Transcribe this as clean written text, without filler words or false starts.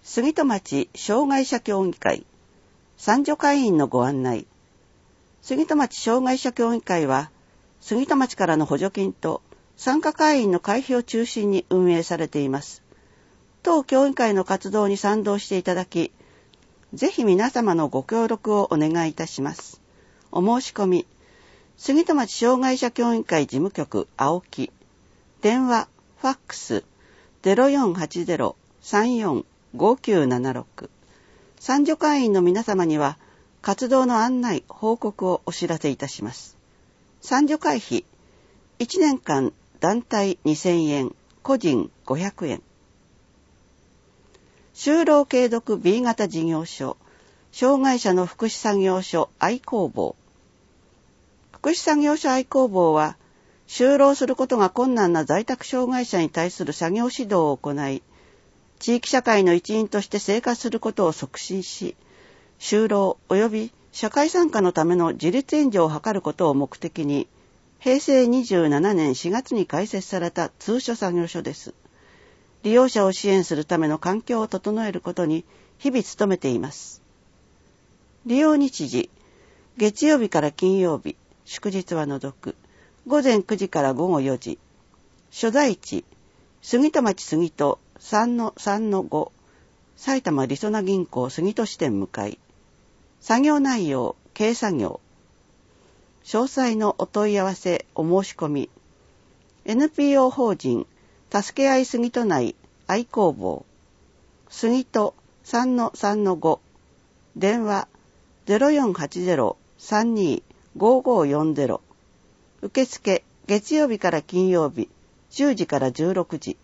杉戸町障害者協議会三助会員のご案内。杉戸町障害者協議会は、杉戸町からの補助金と参加会員の会費を中心に運営されています。当協議会の活動に賛同していただき、ぜひ皆様のご協力をお願いいたします。お申し込み、杉戸町障害者協議会事務局青木、電話、ファックス 0480-345976。参助会員の皆様には活動の案内、報告をお知らせいたします。参助会費、1年間団体2000円、個人500円。就労継続 B 型事業所、障害者の福祉作業所愛工房。福祉作業所愛工房は、就労することが困難な在宅障害者に対する作業指導を行い、地域社会の一員として生活することを促進し、就労及び社会参加のための自立援助を図ることを目的に、平成27年4月に開設された通所作業所です。利用者を支援するための環境を整えることに日々努めています。利用日時、月曜日から金曜日、祝日は除く、午前9時から午後4時。所在地、杉戸町杉戸 3-3-5、埼玉りそな銀行杉戸支店向かい。作業内容、軽作業。詳細のお問い合わせ、お申し込み。NPO 法人、助け合い杉戸内愛工房。杉戸 3-3-5。電話、0480-325540。受付、月曜日から金曜日、10時から16時。